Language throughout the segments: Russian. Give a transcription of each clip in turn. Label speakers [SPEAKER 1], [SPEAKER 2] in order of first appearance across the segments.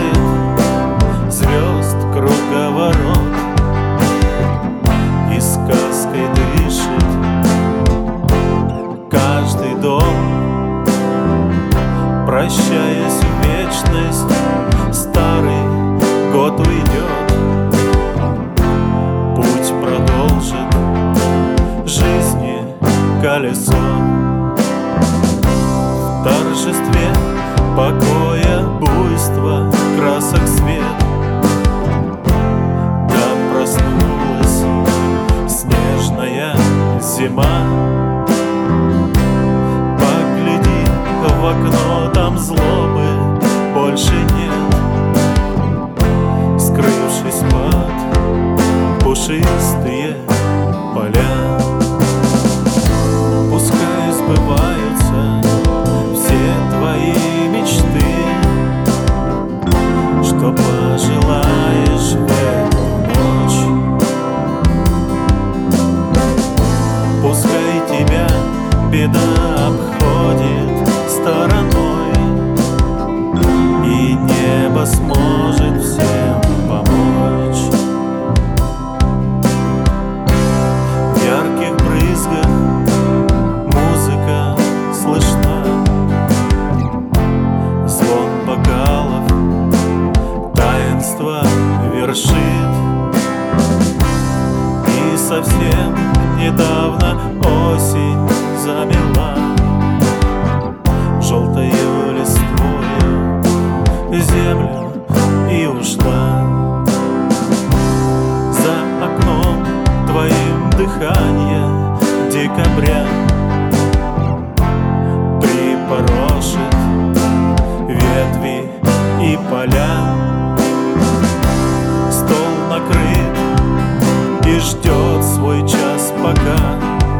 [SPEAKER 1] обходит звезд круговорот и сказкой дышит каждый дом. Прощаясь в вечность, старый год уйдет, путь продолжит жизни колесо. В торжестве покоя, буйства, красок свет, да проснулась снежная зима. Погляди в окно, там злобы больше нет, скрывшись под пушистые поля. Пускай сбываются все твои мечты, что пожелаешь в эту ночь. Пускай тебя беда обходит стороной, и небо сможет всем помочь. В ярких брызгах музыка слышна, звон бокалов таинство вершит. И совсем недавно осень замела желтою листвою землю и ушла. За окном твоим дыхание декабря припорошит ветви и поля. Стол накрыт и ждет свой час, пока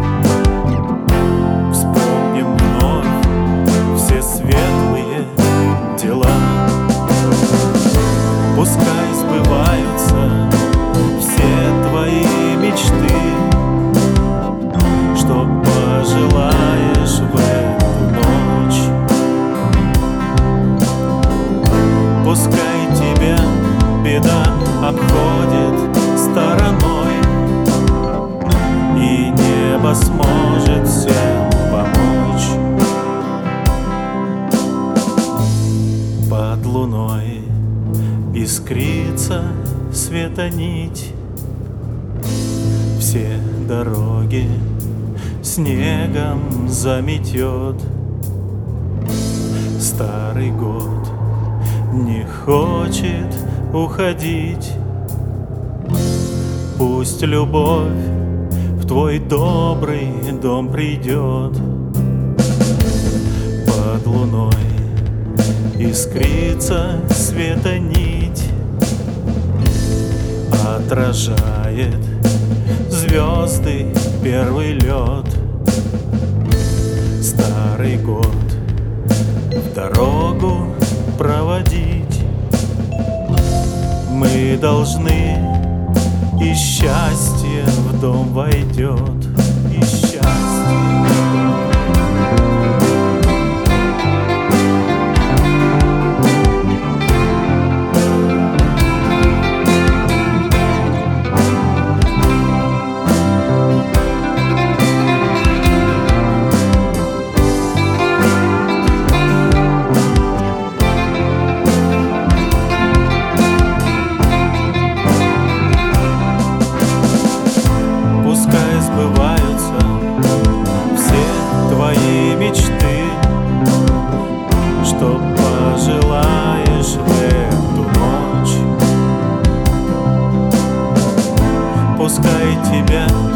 [SPEAKER 1] вспомним вновь все светлые дела. Пускай сбываются все твои мечты, что пожелаешь в эту ночь. Пускай тебя беда обходит стороной, и небо сможет всем помочь. Под луной искрится светонить, все дороги снегом заметет. Старый год не хочет уходить, пусть любовь в твой добрый дом придет. Под луной искрится светонить, отражает звезды первый лед. Старый год в дорогу проводить мы должны, и счастье в дом войдет, и счастье. Пускай сбываются все твои мечты, что пожелаешь в эту ночь. Пускай тебя